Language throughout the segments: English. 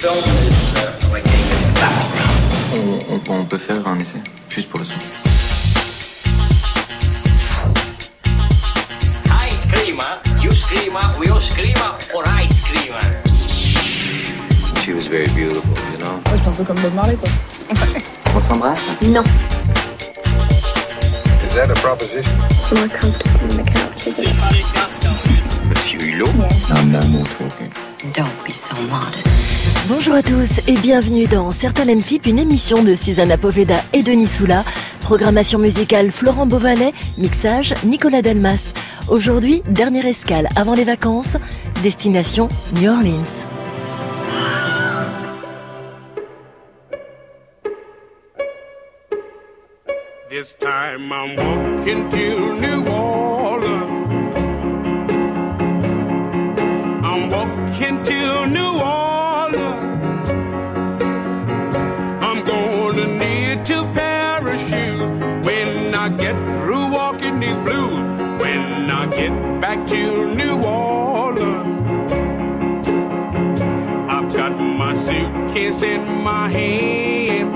On peut faire un essai, juste pour le son. Ice creamer, you screamer, we all screamer for ice creamer. She was very beautiful, you know. Ouais, c'est un peu comme Bob Marley, quoi. On s'embrasse? Non. Is that a proposition? It's more comfortable on the couch, isn't it? Monsieur Hulot? Yes. I'm not more talking. Don't be so modest. Bonjour à tous et bienvenue dans Certains l'Emfip, une émission de Susanna Poveda et Denis Soula. Programmation musicale Florent Beauvalet, mixage Nicolas Delmas. Aujourd'hui, dernière escale avant les vacances, destination New Orleans. This time I'm walking to New Orleans. I'm walking to New Orleans. I'm gonna need 2 pair of shoes when I get through walking these blues. When I get back to New Orleans, I've got my suitcase in my hand.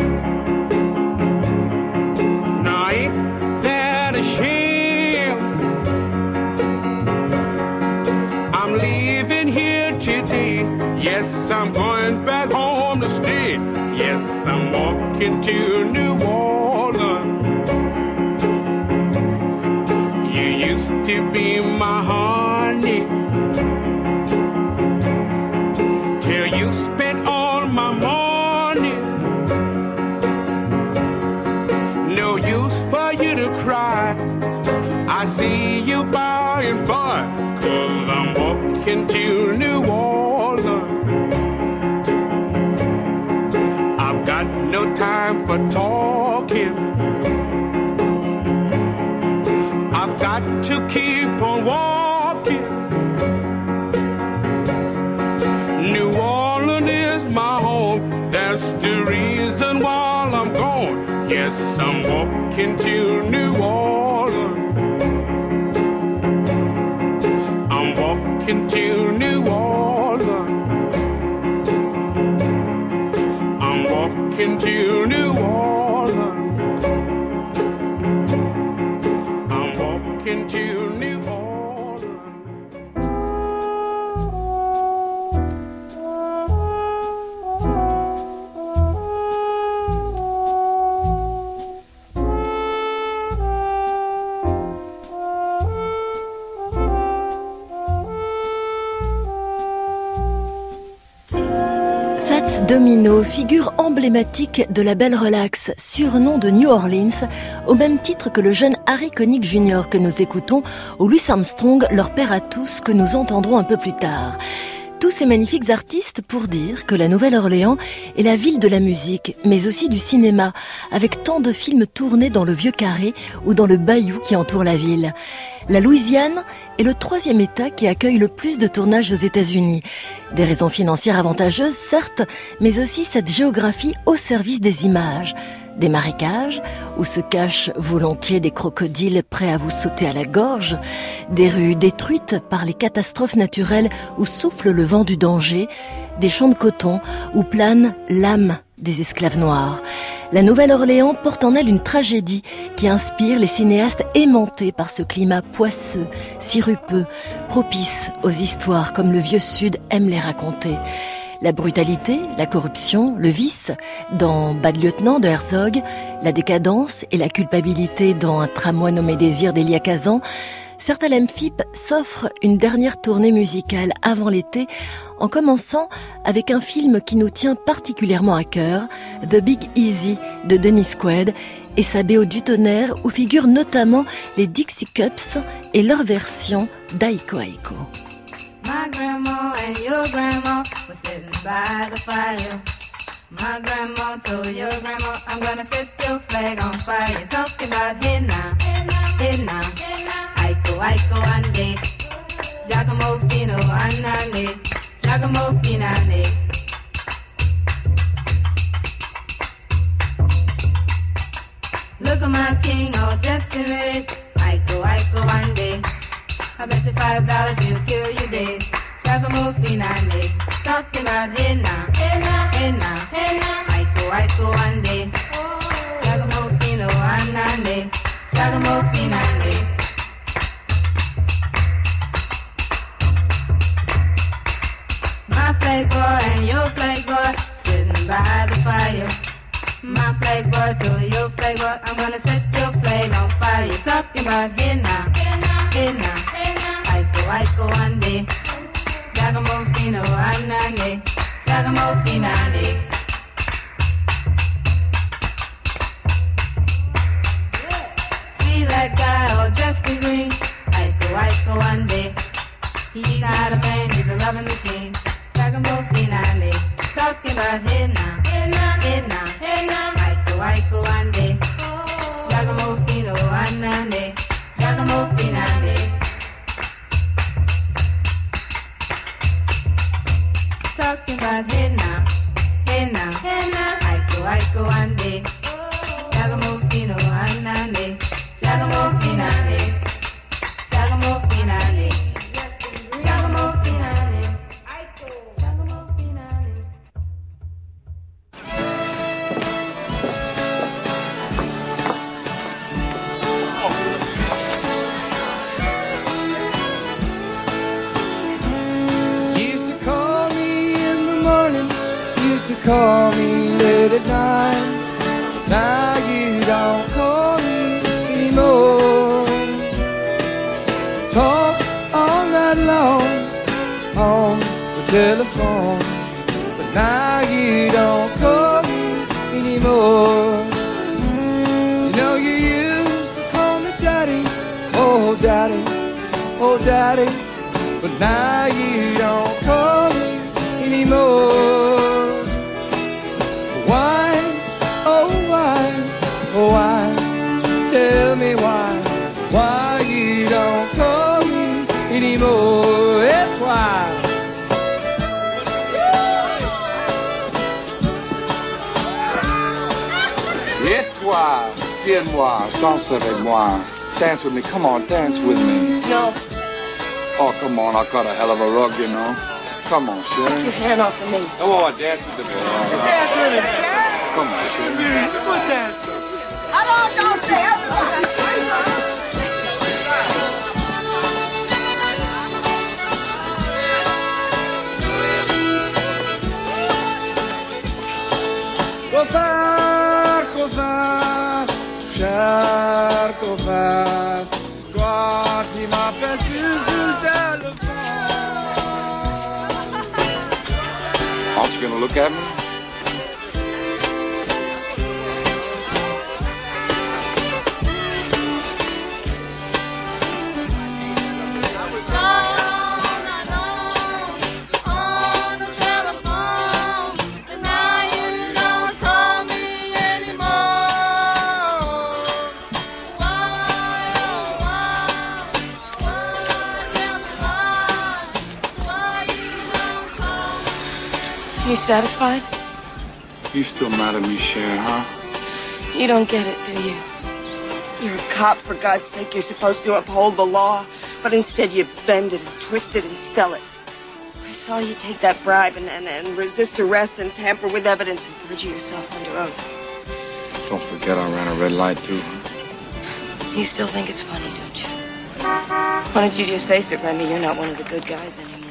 I'm leaving here today. Yes, I'm going back home to stay. Yes, I'm walking to New Orleans. You used to be my honey till you spent all my money. No use for you to cry. I see you by and by, 'cause I'm walking to New Orleans. I've got no time for talking. I've got to keep on walking. New Orleans is my home. That's the reason why I'm gone. Yes, I'm walking to New Orleans. I'm walking to New Orleans. I'm walking to New Orleans. I'm walking to New Orleans. Domino, figure emblématique de la belle relax, surnom de New Orleans, au même titre que le jeune Harry Connick Jr. que nous écoutons, ou Louis Armstrong, leur père à tous, que nous entendrons un peu plus tard. Tous ces magnifiques artistes pour dire que la Nouvelle-Orléans est la ville de la musique, mais aussi du cinéma, avec tant de films tournés dans le Vieux-Carré ou dans le bayou qui entoure la ville. La Louisiane est le 3e État qui accueille le plus de tournages aux États-Unis. Des raisons financières avantageuses, certes, mais aussi cette géographie au service des images. Des marécages, où se cachent volontiers des crocodiles prêts à vous sauter à la gorge, des rues détruites par les catastrophes naturelles où souffle le vent du danger, des champs de coton où plane l'âme des esclaves noirs. La Nouvelle-Orléans porte en elle une tragédie qui inspire les cinéastes aimantés par ce climat poisseux, sirupeux, propice aux histoires comme le Vieux Sud aime les raconter. La brutalité, la corruption, le vice dans Bad Lieutenant de Herzog, la décadence et la culpabilité dans Un tramway nommé Désir d'Elia Kazan, Certains l'Emfip s'offrent une dernière tournée musicale avant l'été en commençant avec un film qui nous tient particulièrement à cœur, The Big Easy de Dennis Quaid et sa BO du tonnerre où figurent notamment les Dixie Cups et leur version d'Aiko Aiko. My grandma and your grandma were sitting by the fire. My grandma told your grandma, I'm gonna set your flag on fire. You're talking about hey now, hey now, Aiko, Aiko, ande, Giacomo Fino, anane, Giacomo Finane. Look at my king all dressed in red, Aiko, Aiko, ande. I bet you $5 he'll kill you dead. Giacomo Finane, talking about hey now. about hey now, hey now, Aiko ande, Shagamofino anane, Shagamofinane. See that guy all dressed in green, Aiko ande. He's not a man, he's a loving machine. Shagamofinane, talking about hey now, hey now, hey now, hey now, Aiko ande. Shagamofino anane, Shagamofinane. Talking about hey now, hey now, hey now, Aiko ande. Shagamofino anane, Shagamofinane, Shagamofinane, Shagamofinane, Shagamofinane. Used to call me in the morning, used to call me late at night. Now you don't call me anymore. Talk all night long on the telephone, but now you don't call me anymore. You know you used to call me daddy, oh daddy, oh daddy, but now you don't call me anymore. Why, oh why, oh why, tell me why you don't call me anymore. It's why. Et toi, viens-moi, danse avec moi. Dance with me, come on, dance with me. No. Oh, come on, I got a hell of a rug, you know. Come on, Take your Sharon. hand off of me. Come on, dance with me. Dance with me, Sharon. Come on, Sharon. Come on, dance. Alors, dansez, Coffard, coffard, cher coffard, toi tu m'appelles plus sur le téléphone. Aren't you gonna look at me? You satisfied? You still mad at me, Cher, huh? You don't get it, do you? You're a cop, for God's sake. You're supposed to uphold the law, but instead you bend it and twist it and sell it. I saw you take that bribe and resist arrest and tamper with evidence and perjure yourself under oath. Don't forget I ran a red light, too, huh? You still think it's funny, don't you? Why don't you just face it, Remy? You're not one of the good guys anymore.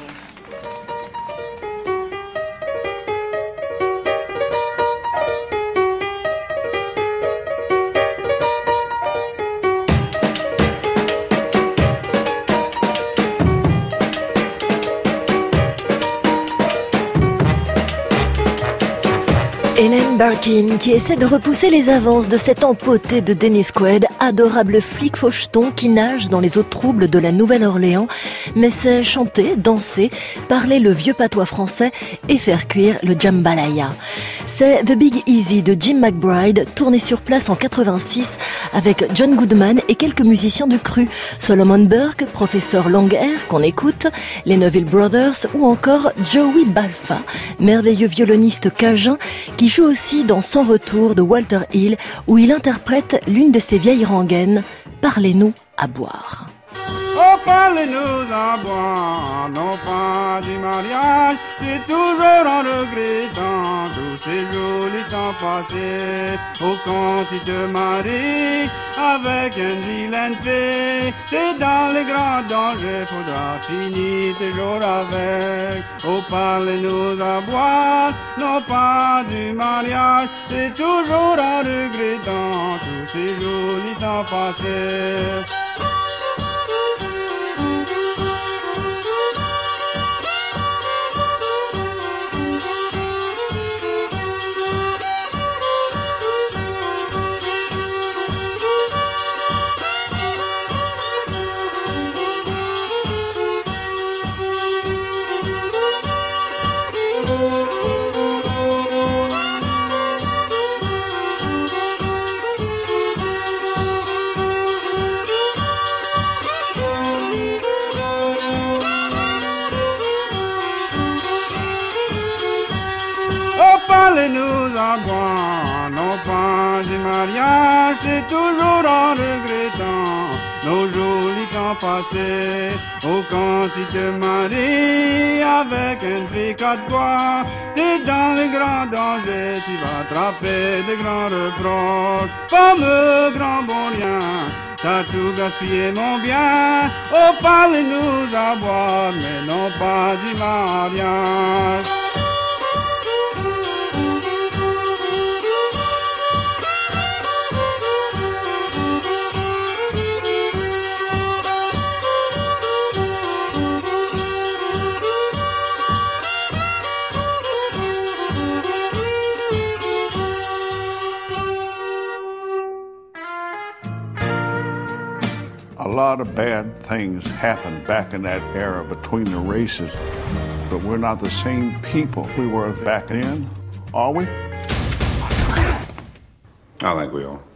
Ellen Barkin qui essaie de repousser les avances de cet empoté de Dennis Quaid, adorable flic faucheton qui nage dans les eaux troubles de la Nouvelle-Orléans, mais sait chanter, danser, parler le vieux patois français et faire cuire le jambalaya. C'est The Big Easy de Jim McBride, tourné sur place en 86 avec John Goodman et quelques musiciens du cru, Solomon Burke, Professeur Longair qu'on écoute, les Neville Brothers ou encore Joey Balfa, merveilleux violoniste cajun qui joue aussi dans Sans retour de Walter Hill où il interprète l'une de ses vieilles rengaines, Parlez-nous à boire. Oh, parlez-nous à boire, non pas du mariage, c'est toujours en regrettant tous ces jolis temps passés. Oh, quand tu te maries avec une vilaine fée, t'es dans les grands dangers, faudra finir tes jours avec. Oh, parlez-nous à boire, non pas du mariage, c'est toujours en regrettant tous ces jolis temps passés. pas du mariage, c'est toujours en regrettant nos jolis temps passés. Oh, quand tu te maries avec une fille quatre fois, t'es dans les grands dangers, tu vas attraper de grands reproches. Fameux grand bon rien, t'as tout gaspillé mon bien. Oh, parlez-nous à boire, mais non pas du mariage. A lot of bad things happened back in that era between the races, but we're not the same people we were back then, are we? I think we are.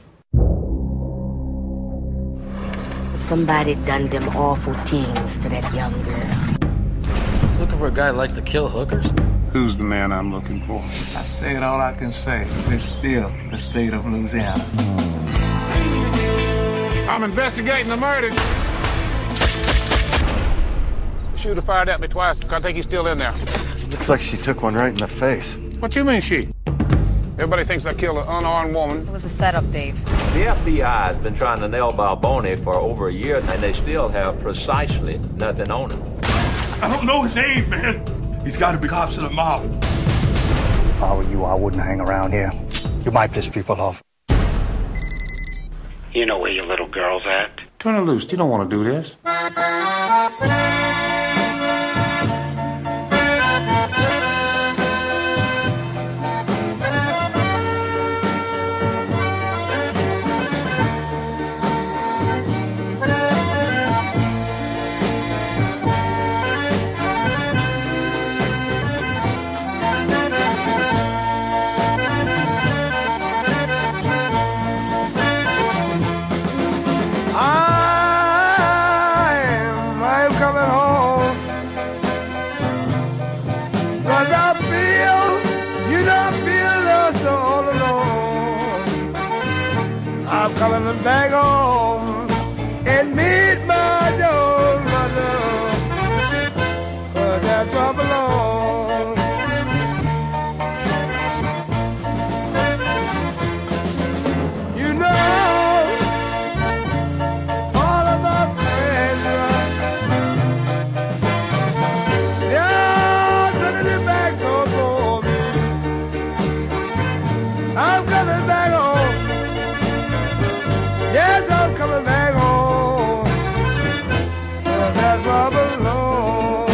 Somebody done them awful things to that young girl. Looking for a guy who likes to kill hookers? Who's the man I'm looking for? I said all I can say. It's still the state of Louisiana. I'm investigating the murder. The shooter fired at me twice. I think he's still in there. Looks like she took one right in the face. What you mean, she? Everybody thinks I killed an unarmed woman. It was a setup, Dave. The FBI has been trying to nail Balboni for over a year, and they still have precisely nothing on him. I don't know his name, man. He's got to be cops of the mob. If I were you, I wouldn't hang around here. You might piss people off. You know where your little girl's at? Turn her loose. You don't want to do this. Coming back home and meet my old mother, but that trouble on. You know, all of my friends, they're turning their backs on me. I'm coming back home. Yes, I'm coming back home, but that's where I belong.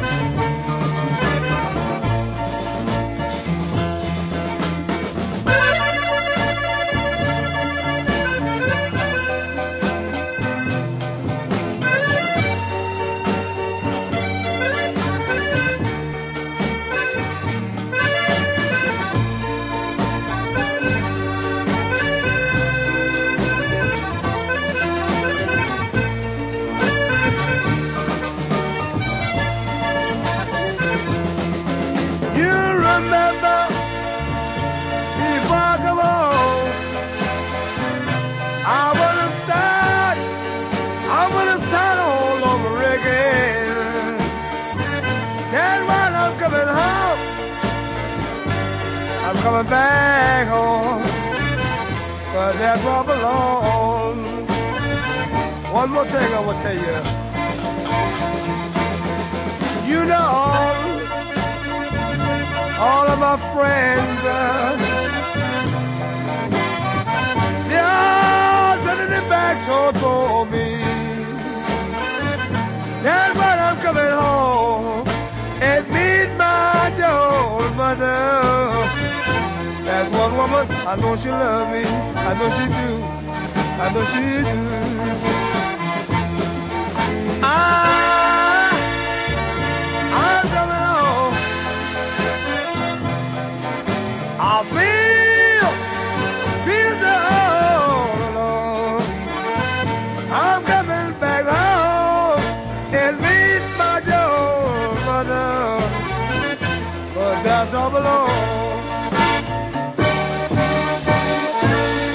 Coming back home, but that's where I belong. One more thing I will tell you. You know, all of my friends, they all turning their backs on me. That's why I'm coming home and meet my old mother. That's one woman, I know she love me, I know she do, I know she do. I'm coming home. I feel the all alone. I'm coming back home and meet my old mother, but that's all alone.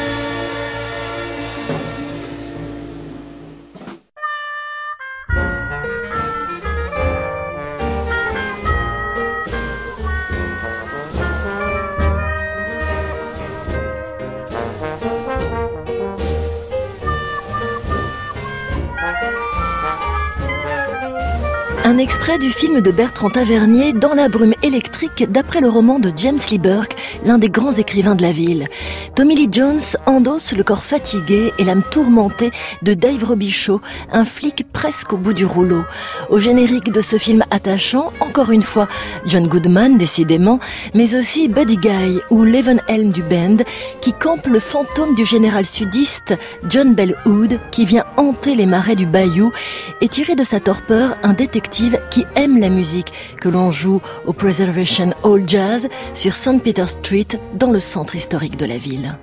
Un extrait du film de Bertrand Tavernier, Dans la brume électrique, d'après le roman de James Lee Burke, l'un des grands écrivains de la ville. Tommy Lee Jones endosse le corps fatigué et l'âme tourmentée de Dave Robichaud, un flic presque au bout du rouleau. Au générique de ce film attachant, encore une fois, John Goodman, décidément, mais aussi Buddy Guy ou Levon Helm du band, qui campe le fantôme du général sudiste John Bell Hood, qui vient hanter les marais du bayou et tirer de sa torpeur un détective qui aime la musique que l'on joue au Preservation Hall Jazz sur St. Peter Street dans le centre historique de la ville.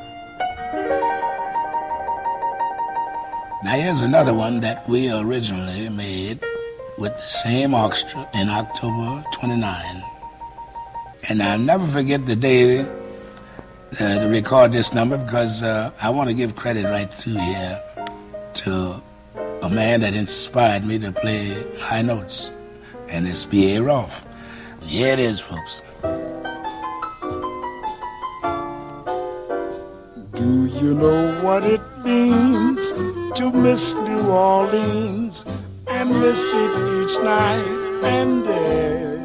Now here's another one that we originally made with the same orchestra in October 29. And I'll never forget the day to record this number because I want to give credit right through here to a man that inspired me to play high notes, and it's B.A. Rolfe. Here it is, folks. Do you know what it means to miss New Orleans and miss it each night and day?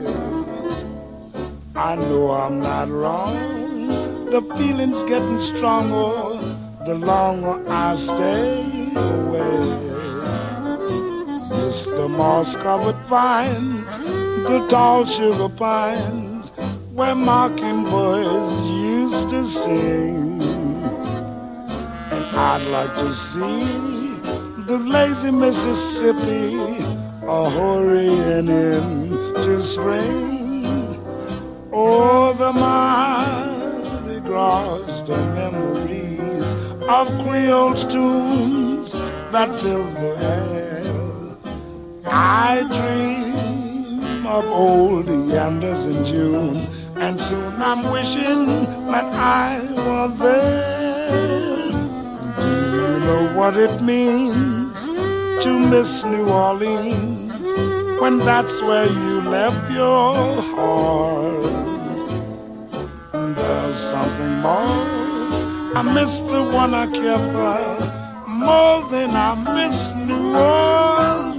I know I'm not wrong. The feeling's getting stronger the longer I stay away. Miss the moss-covered vines, the tall sugar pines, where mockingbirds used to sing. And I'd like to see the lazy Mississippi hurrying into spring. Oh, the Mardi Gras, the memories of Creole's tunes that fill the air. I dream of old yanders in June, and soon I'm wishing that I were there. Do you know what it means to miss New Orleans when that's where you left your heart? There's something more. I miss the one I kept more than I miss New Orleans.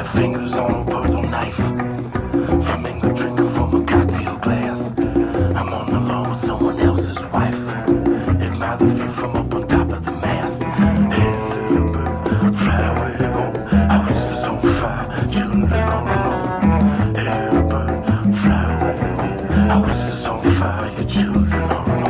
their fingers on a purple knife. Flamingo drinking from a cocktail glass. I'm on the lawn with someone else's wife. Admire the view from up on top of the mast. Hey, little bird, fly away home. House is on fire, children all alone. Hey, little bird, fly away home. House is on fire, your children all alone.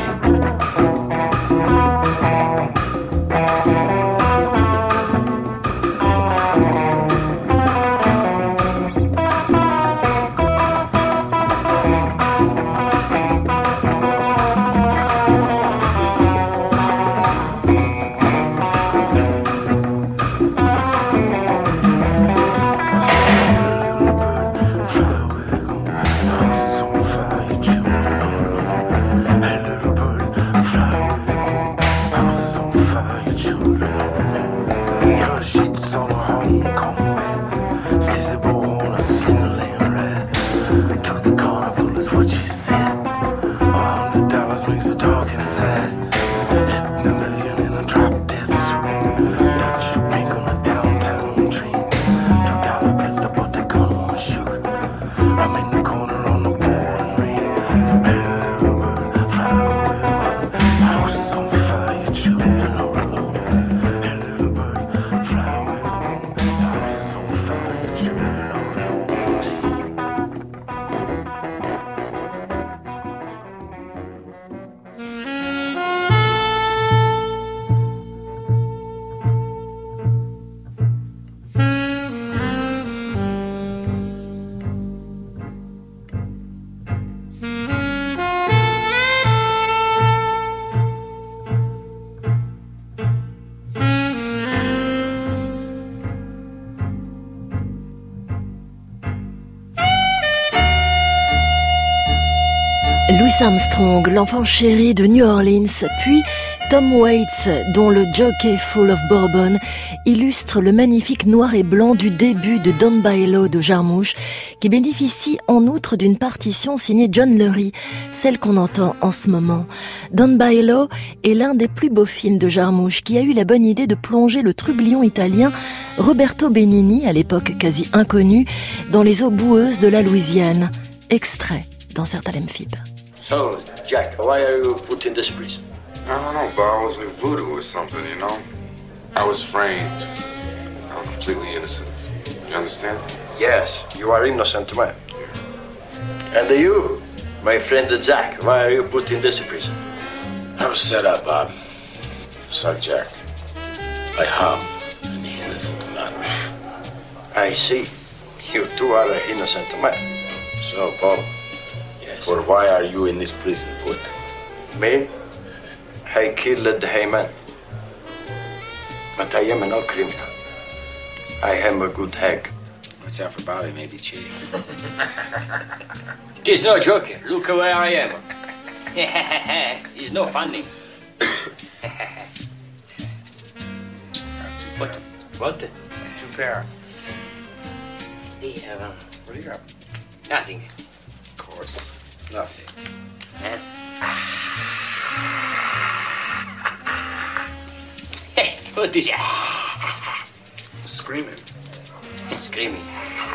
Louis Armstrong, l'enfant chéri de New Orleans, puis Tom Waits, dont le Jockey Full of Bourbon illustre le magnifique noir et blanc du début de Down by Law de Jarmusch, qui bénéficie en outre d'une partition signée John Lurie, celle qu'on entend en ce moment. Down by Law est l'un des plus beaux films de Jarmusch, qui a eu la bonne idée de plonger le trublion italien Roberto Benigni, à l'époque quasi inconnu, dans les eaux boueuses de la Louisiane. Extrait dans Sertalem Fib. So, Jack, why are you put in this prison? I don't know, Bob. I was like voodoo or something, you know? I was framed. I was completely innocent. You understand? Yes, you are innocent man. And you, my friend Jack, why are you put in this prison? I was set up, Bob. Just like Jack. I harmed an innocent man. I see. You too are an innocent man. So, Bob, yes. For why are you in this prison, put? Me? I killed the Heyman. But I am no criminal. I am a good egg. Watch out for Bobby, maybe cheating. It is no joke. Look where I am. It's no funny. What? What? 2 pair. Yeah, what do you got? Nothing. Of course. Nothing. Hey, what is that? Screaming. Screaming.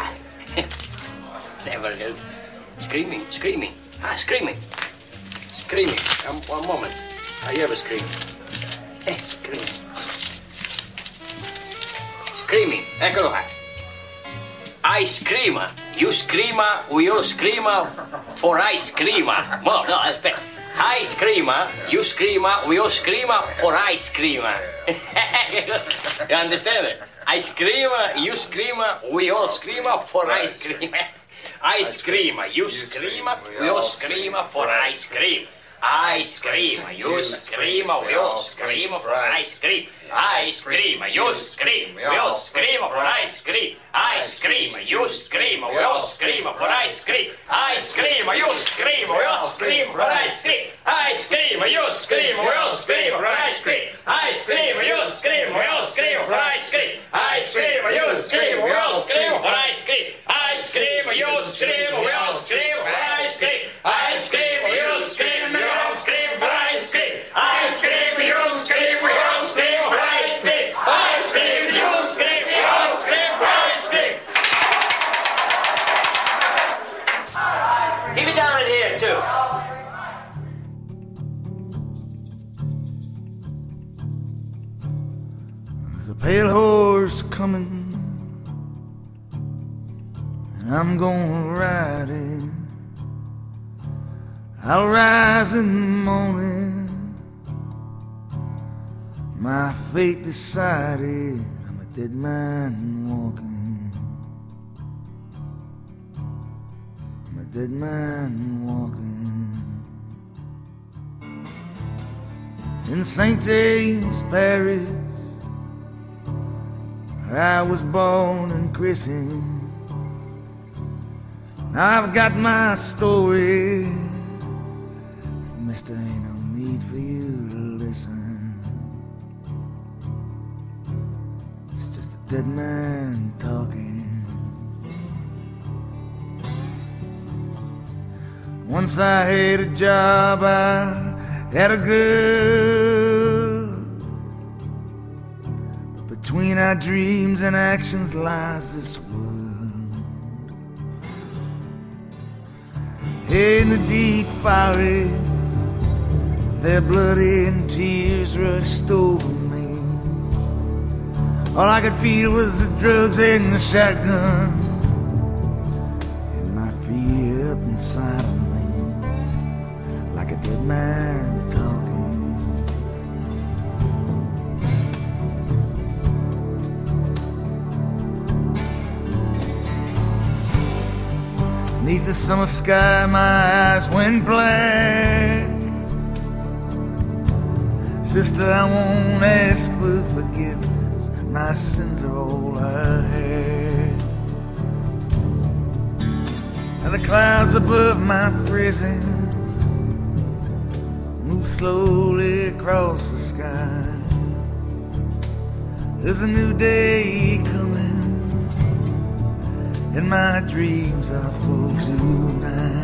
Never heard. Screaming, screaming. Screaming. Screaming. One moment. I hear a scream. Screaming. Screaming. Eccolo qua. I scream. You scream. We all scream for ice cream. No, aspetta. I scream, you scream, we all scream for ice cream. You understand it? I scream, you scream, we all scream for ice cream. I scream, you scream, we all scream for ice cream. I scream, you scream, we all scream for ice cream. I scream, you scream, we all scream for ice cream. I scream, you scream, we all scream for ice cream. I scream, you scream, we all scream for ice cream. I scream, you scream, we all scream for ice cream. I scream, you scream, we all scream for ice cream. I scream, you scream, we all scream for ice cream. I scream, you scream, we all scream for ice cream. I scream, you scream, we all scream for ice cream. I scream, you scream, we all scream for ice cream. I scream, you scream, we all scream for ice cream. There's a pale horse coming, and I'm gonna ride it. I'll rise in the morning, my fate decided. I'm a dead man walking. I'm a dead man walking. In St. James Parish, where I was born and christened. Now I've got my story, mister, ain't no need for you to listen. It's just a dead man talking. Once I had a job, I had a girl. But between our dreams and actions lies this world. In the deep forest, their blood and tears rushed over me. All I could feel was the drugs and the shotgun, and my fear up inside of me, like a dead man talking. Beneath the summer sky, my eyes went black. Sister, I won't ask for forgiveness. My sins are all I had. And the clouds above my prison move slowly across the sky. There's a new day coming, and my dreams are full tonight.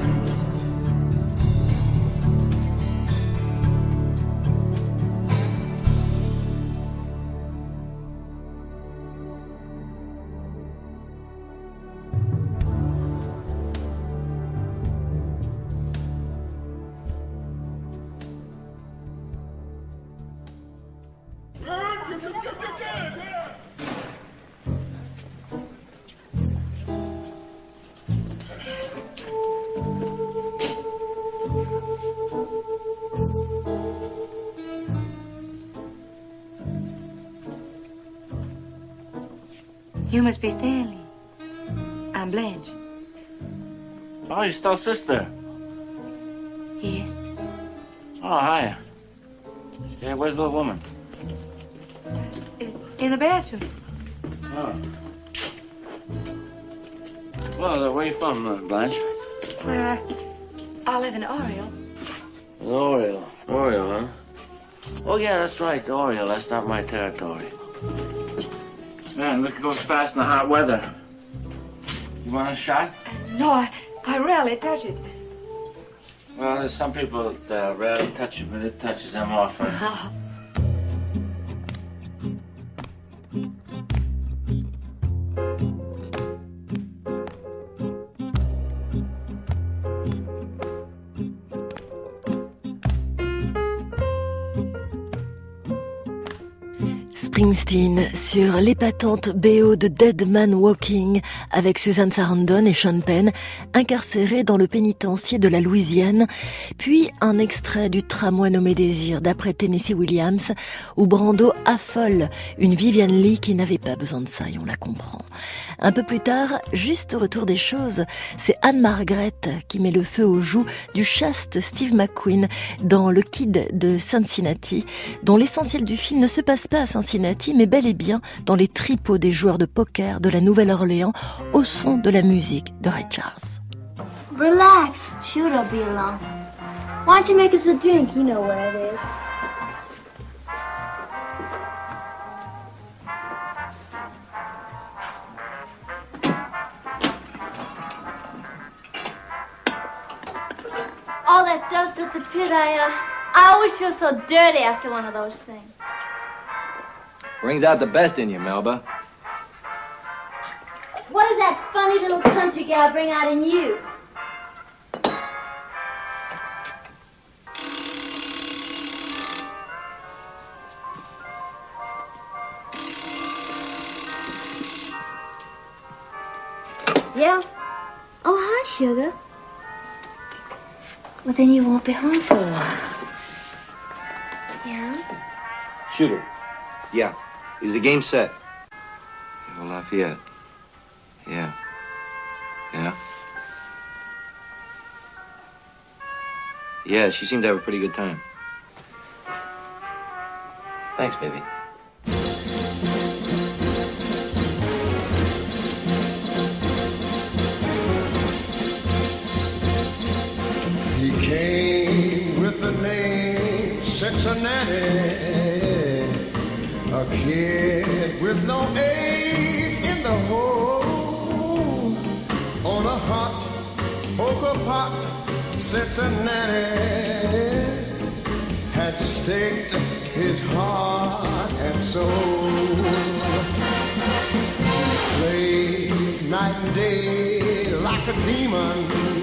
You must be Stanley. I'm Blanche. Oh, you're still sister. Yes. Oh, hi. Yeah, where's the little woman? In the bathroom. Oh. Well, where are you from, Blanche? Where I live in Oriole. Oriole. Oriole, huh? Oh, yeah, that's right, Oriole. That's not my territory. Man, look, it goes fast in the hot weather. You want a shot? No, I rarely touch it. Well, there's some people that rarely touch it, but it touches them often. Springsteen sur l'épatante BO de Dead Man Walking avec Susan Sarandon et Sean Penn incarcérés dans le pénitencier de la Louisiane, puis un extrait du Tramway nommé Désir d'après Tennessee Williams où Brando affole une Vivian Lee qui n'avait pas besoin de ça et on la comprend. Un peu plus tard, juste au retour des choses, c'est Anne-Margaret qui met le feu aux joues du chaste Steve McQueen dans Le Kid de Cincinnati, dont l'essentiel du film ne se passe pas à Cincinnati, mais bel et bien dans les tripots des joueurs de poker de la Nouvelle-Orléans au son de la musique de Ray Charles. Relax, sure it'll be along. Why don't you make us a drink? You know where it is. All that dust at the pit, I always feel so dirty after one of those things. Brings out the best in you, Melba. What does that funny little country gal bring out in you? Yeah? Oh, hi, sugar. Well, then you won't be home for a while. Yeah? Shooter. Yeah. Is the game set? Well, Lafayette. Yeah. Yeah? Yeah, she seemed to have a pretty good time. Thanks, baby. He came with the name Cincinnati, a kid with no A's in the hole, on a hot poker pot. Cincinnati had staked his heart and soul. He played night and day like a demon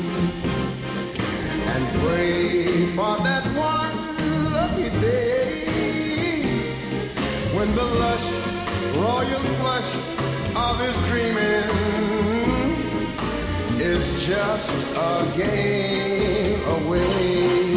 and prayed for that one lucky day when the lush royal flush of his dreaming is just a game away.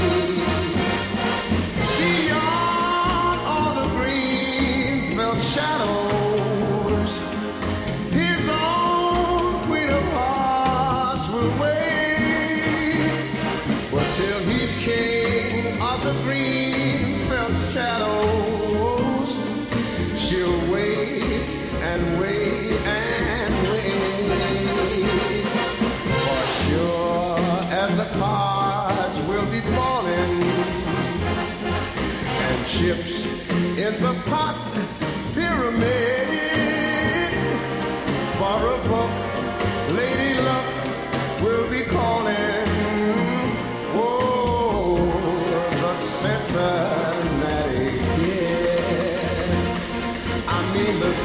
Beyond all the green felt shadows, his own queen of hearts will wait. But till he's king of the green felt shadows, she'll wait and wait and wait. For sure as the cards will be falling and chips in the pot pyramid, for a buck, Lady Luck will be calling. Oh, the Cincinnati Kid. I mean the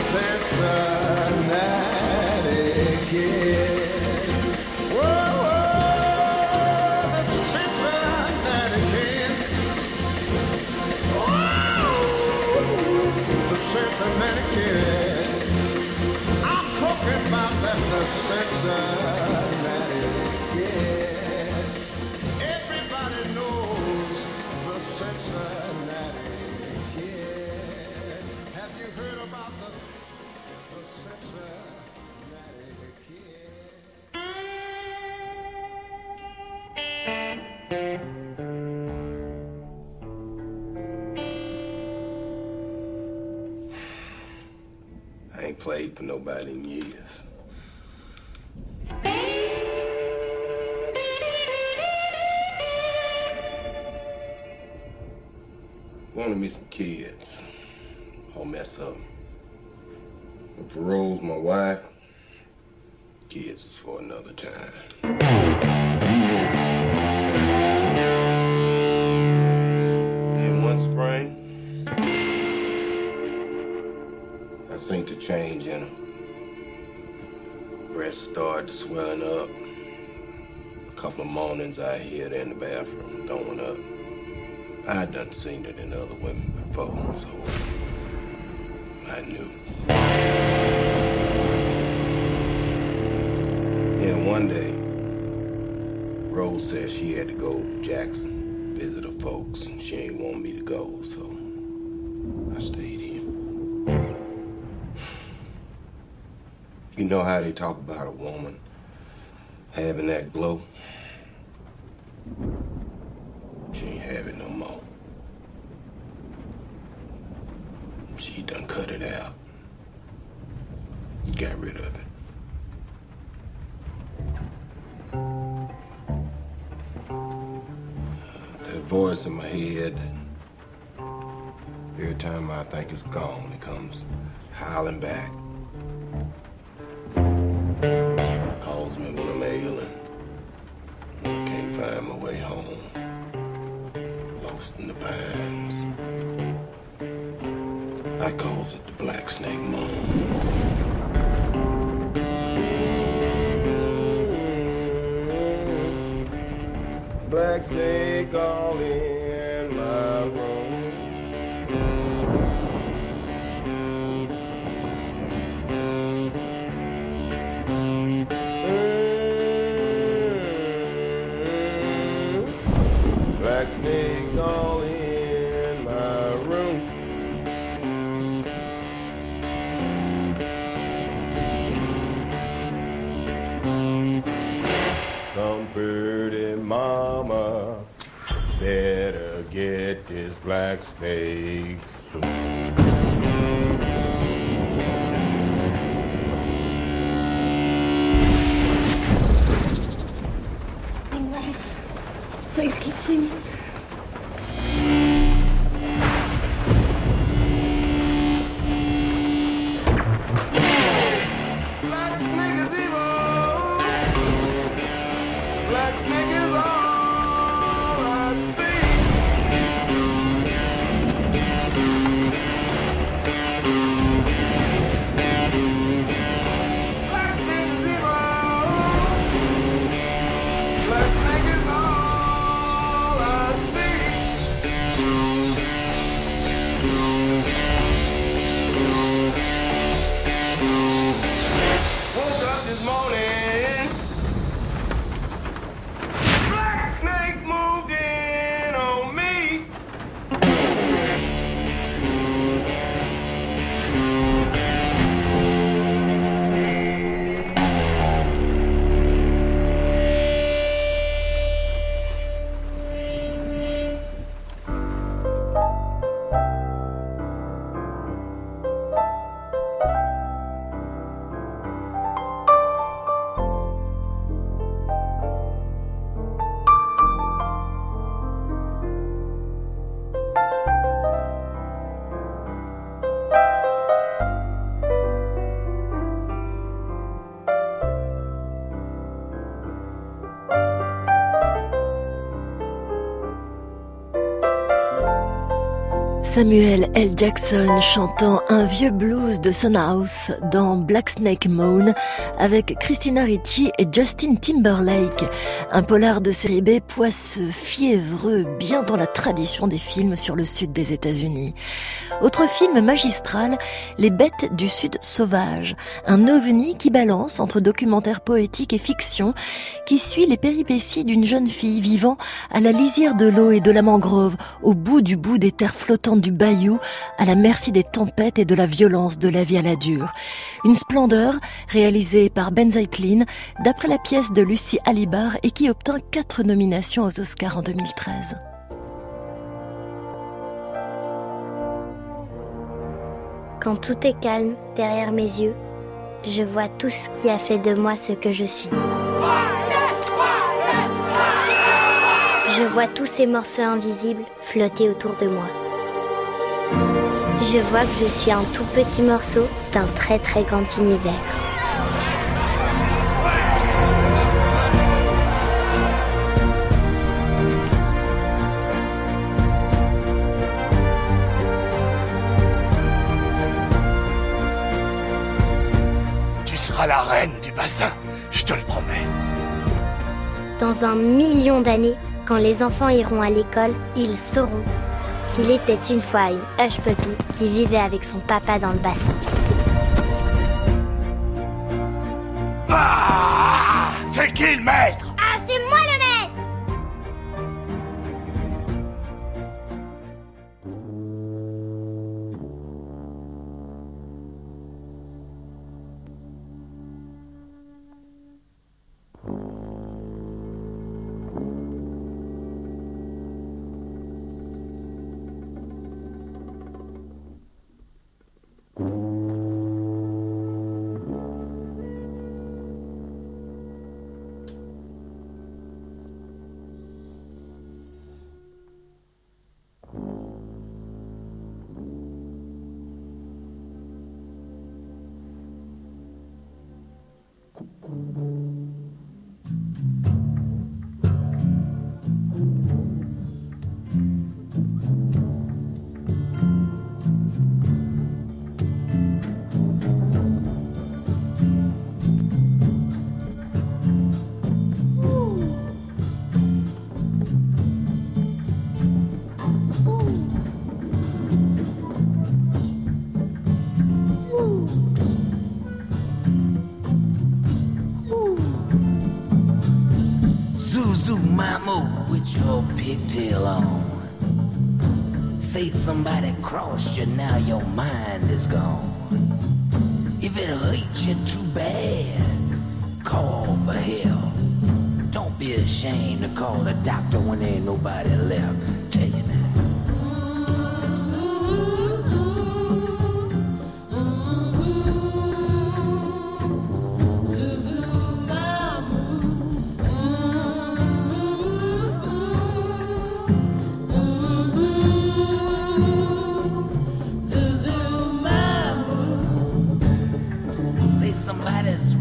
Cincinnati Kid. Whoa, whoa, the Cincinnati Kid. Whoa, the Cincinnati Kid. I'm talking about that, the Cincinnati Kid. Everybody knows the Cincinnati Kid. Have you heard about the Cincinnati Kid? I ain't played for nobody in years. Wanted me some kids. I'll mess up. But for Rose, my wife, kids is for another time. Then one spring, I seen the change in her. Breasts started swelling up. A couple of mornings I hear her in the bathroom throwing up. I done seen it in other women before, so I knew. Then one day, Rose said she had to go to Jackson, visit her folks, and she ain't want me to go, so I stayed here. You know how they talk about a woman having that glow? She ain't have it no more. She done cut it out. Got rid of it. That voice in my head, every time I think it's gone, it comes howling back. Calls me when I'm ailing. Can't find my way home. Lost in the pines. I calls it the Black Snake Moan. Black snake all in my room. get this black snake soup. Sing, Lex. Please keep singing. Samuel L. Jackson chantant un vieux blues de Son House dans Black Snake Moan avec Christina Ricci et Justin Timberlake. Un polar de série B poisseux, fiévreux, bien dans la tradition des films sur le sud des États-Unis. Autre film magistral, Les bêtes du sud sauvage. Un ovni qui balance entre documentaire poétique et fiction, qui suit les péripéties d'une jeune fille vivant à la lisière de l'eau et de la mangrove, au bout des terres flottantes du bayou, à la merci des tempêtes et de la violence de la vie à la dure. Une splendeur réalisée par Ben Zeitlin d'après la pièce de Lucy Alibar et qui obtint 4 nominations aux Oscars en 2013. Quand tout est calme derrière mes yeux, je vois tout ce qui a fait de moi ce que je suis. Je vois tous ces morceaux invisibles flotter autour de moi. Je vois que je suis un tout petit morceau d'un très très grand univers. Tu seras la reine du bassin, je te le promets. Dans 1 million d'années, quand les enfants iront à l'école, ils sauront qu'il était une fois une hush puppy qui vivait avec son papa dans le bassin. Ah, c'est qui le maître? Ah, c'est moi le maître! With your pigtail on. Say somebody crossed you, now your mind is gone. If it hurts you too bad, call for help. Don't be ashamed to call the doctor when there ain't nobody left. Tell you now.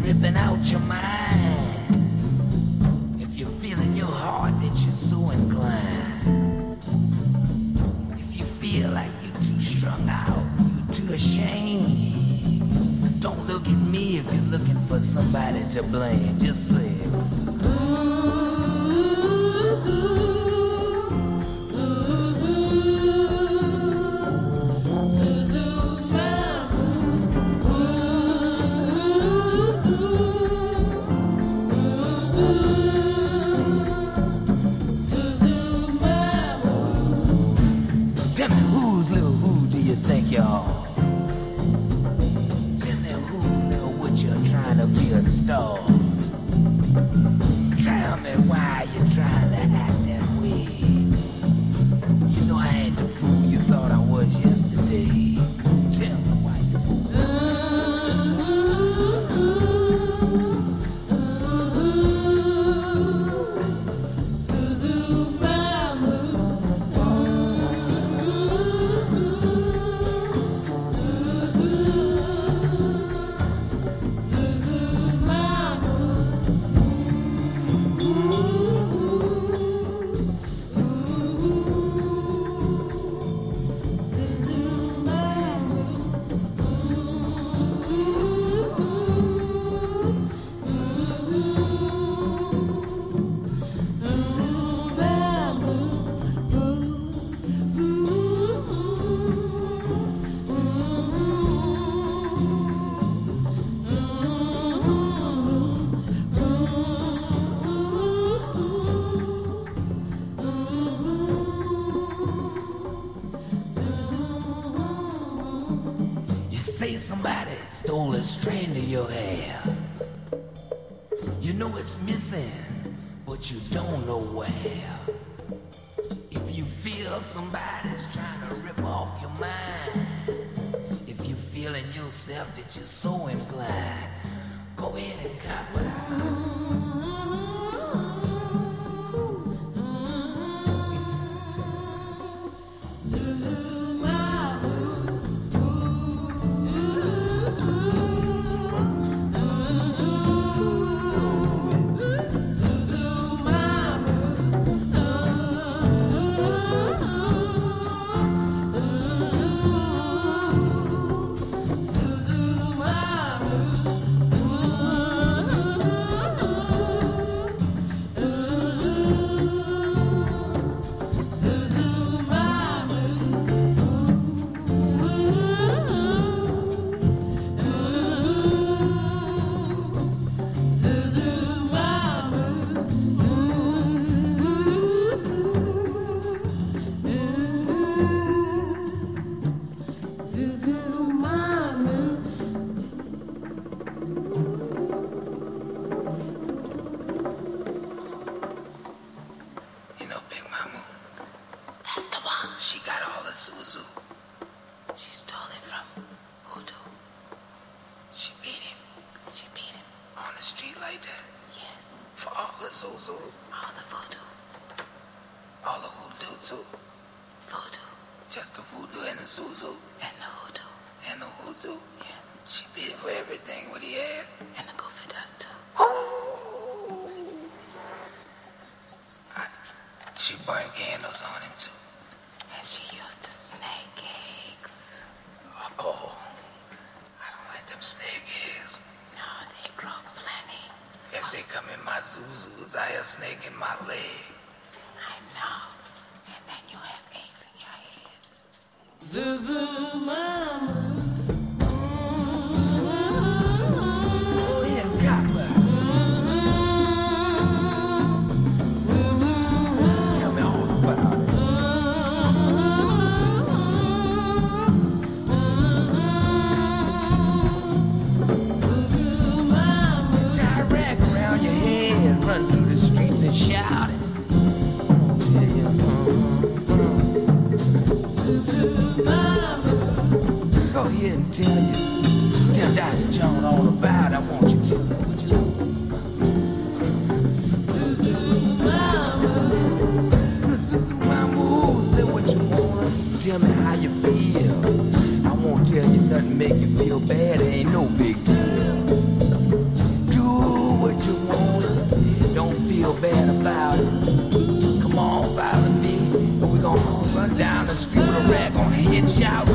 ripping out your mind. If you feel in your heart that you're so inclined. If you feel like you're too strung out, you're too ashamed. Don't look at me if you're looking for somebody to blame. Just say, tell me whose little who do you think you are? Tell me who little what you're trying to be a star. Tell me why you're trying to act that way. You know I ain't the fool you thought I was yesterday. Tell me why say somebody stole a strand of your hair. You know it's missing, but you don't know where. If you feel somebody's trying to rip off your mind, if you feel in yourself that you're so inclined, go ahead and cop it out. She got all the Zuzu. She stole it from Voodoo. She beat him. She beat him. On the street like that? Yes. For all the Zuzu. All the Voodoo. All the Voodoo too. Voodoo. Just the Voodoo and the Zuzu. And the Voodoo. And the Voodoo. Yeah. She beat him for everything what he had. And the Goofy dust too. She burned candles on him too. And she used to snake eggs. Oh, I don't like them snake eggs. No, they grow plenty. If they come in my Zuzus, I have a snake in my leg. I know. And then you have eggs in your head. Zuzu mama. Shouting. Go ahead and tell Dr. John all about it. I want you to tell me what you Mama, say what you want. Tell me how you feel. I won't tell you nothing make you feel bad. It ain't no big deal. shout.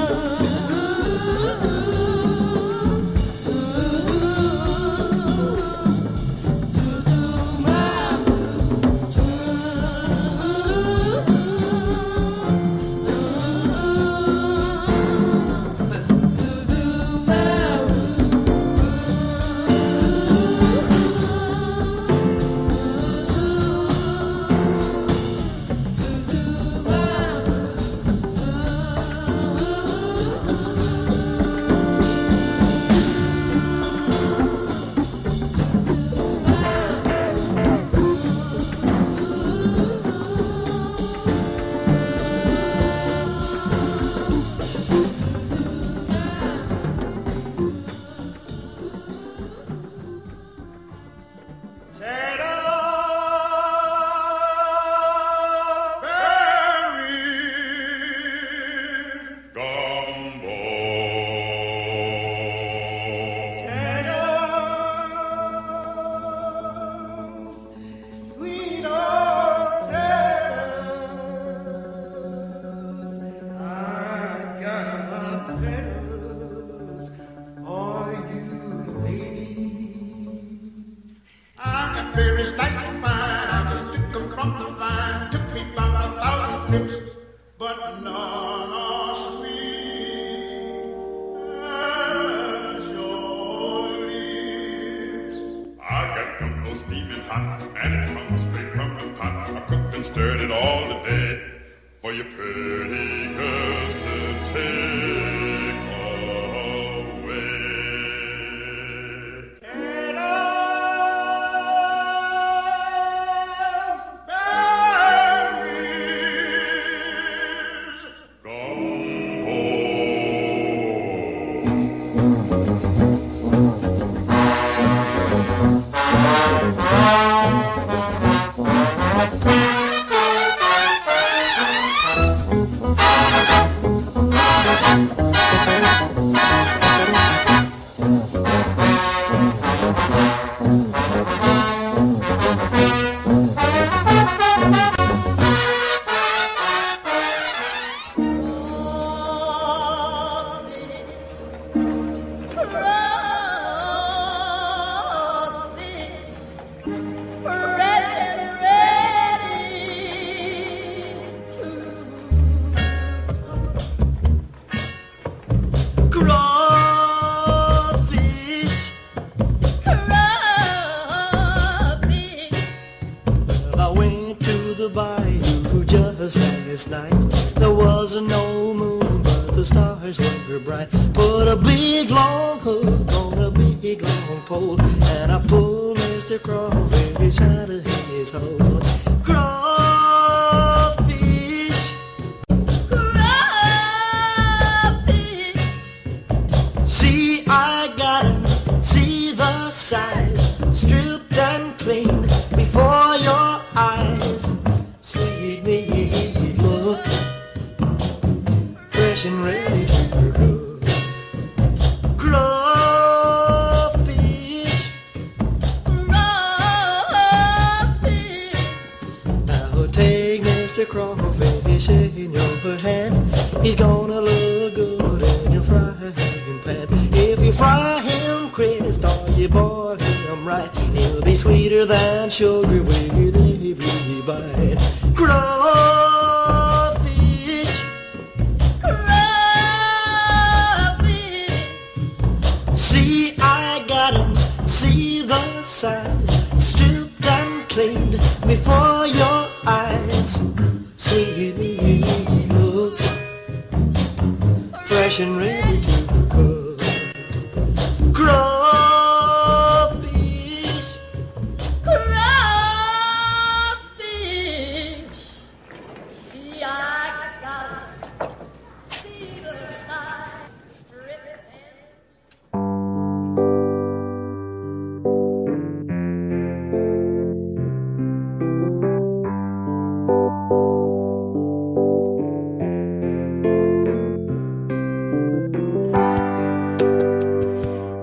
Berries nice and fine, I just took them from the vine. Took me about 1,000 trips, but none are sweet as your lips. I got cocoa steaming hot, and it comes straight from the pot. I cooked and stirred it all today for your pretty girls to take away. There was no moon, but the stars were bright. Put a big long hook on a big long pole, and I pulled Mr. Crawfish out of his hole. Crawfish, crawfish. See, I got him. See the size, stripped and cleaned before your eyes. Sweet meat look, fresh and ready to cook. Crawfish, crawfish. Now take Mr. Crawfish in your hand. He's gonna look good in your frying pan. If you fry him crisp or you boil him right, he'll be sweeter than sugar with every bite. Crawfish, crawfish. See, I got him. See the size, stripped and cleaned before your eyes. Sweet meat look, fresh and ready to cook. Crawfish, crawfish. See, I got him. See the size, stripped and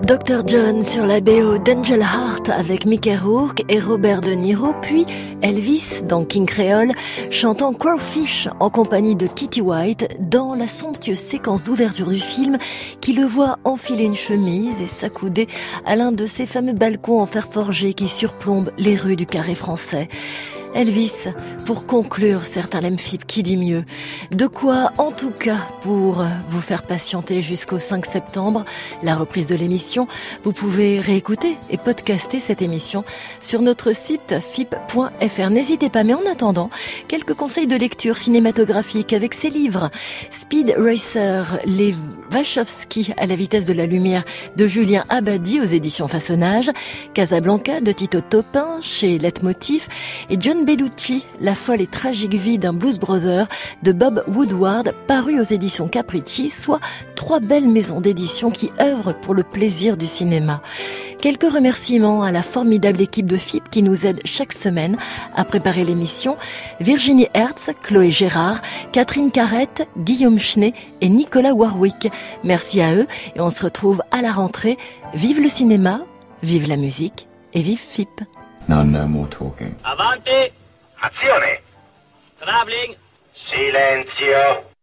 Dr. John sur la BO d'Angel Heart avec Mickey Rourke et Robert De Niro, puis Elvis dans King Creole chantant Crawfish en compagnie de Kitty White dans la somptueuse séquence d'ouverture du film qui le voit enfiler une chemise et s'accouder à l'un de ces fameux balcons en fer forgé qui surplombent les rues du Carré français. Elvis, pour conclure, certains l'aiment Phip, qui dit mieux. De quoi, en tout cas, pour vous faire patienter jusqu'au 5 septembre, la reprise de l'émission, vous pouvez réécouter et podcaster cette émission sur notre site fip.fr. N'hésitez pas, mais en attendant, quelques conseils de lecture cinématographique avec ces livres. Speed Racer, les Wachowski à la vitesse de la lumière de Julien Abadi aux éditions Façonnage, Casablanca de Tito Topin chez Leitmotiv et John Bellucci, la folle et tragique vie d'un blues brother de Bob Woodward, paru aux éditions Capricci, soit 3 belles maisons d'édition qui œuvrent pour le plaisir du cinéma. Quelques remerciements à la formidable équipe de FIP qui nous aide chaque semaine à préparer l'émission. Virginie Hertz, Chloé Gérard, Catherine Carrette, Guillaume Chenet et Nicolas Warwick. Merci à eux et on se retrouve à la rentrée. Vive le cinéma, vive la musique et vive FIP. Now, no more talking. Avanti! Azione! Traveling! Silenzio!